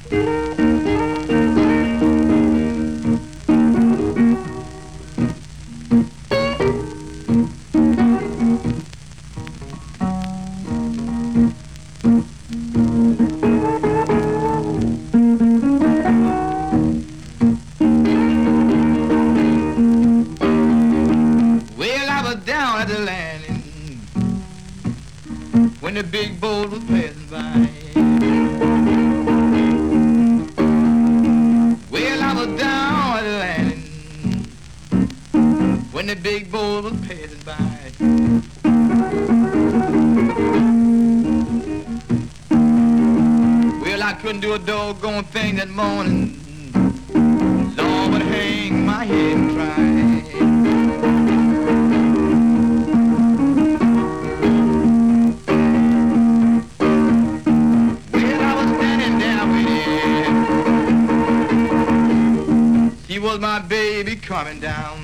Well, I was down at the landing when the big boat was passing by. Well, I was down at the landing when the big boat was passing by. Well, I couldn't do a doggone thing that morning. Lord would hang my head and cry. She was my baby coming down.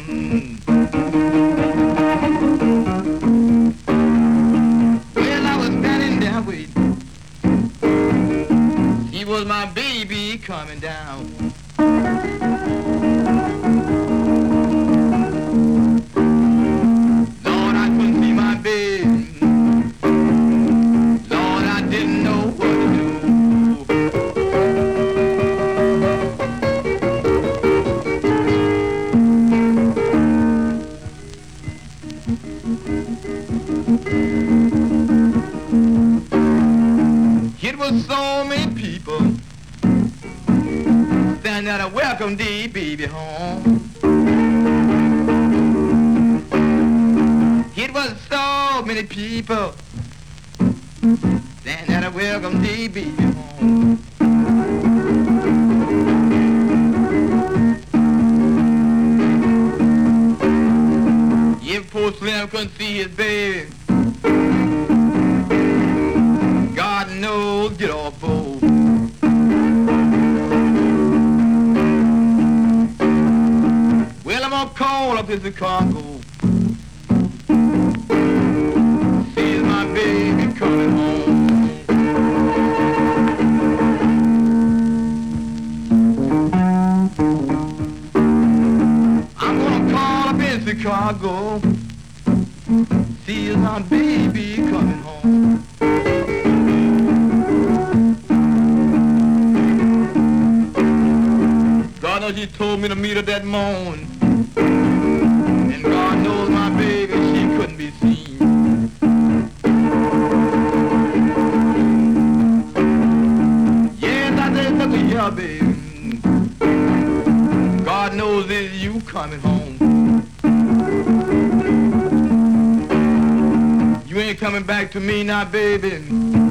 Well, I was standing there waiting. She was my baby coming down. Lord, I couldn't see my baby. Lord, I didn't know what to do. It was so many people standing there to welcome the baby home. It was so many people standing there to welcome the baby home. If poor Slim couldn't see his baby, God knows, get off boat. Well, I'm gonna call up his Chicago. See my baby coming home. I'm gonna call up in Chicago. See my baby coming home. God knows she told me to meet her that morning. And God knows my baby, she couldn't be seen. Yes, I said, look at here, baby. God knows it's you coming home. You ain't coming back to me now, baby.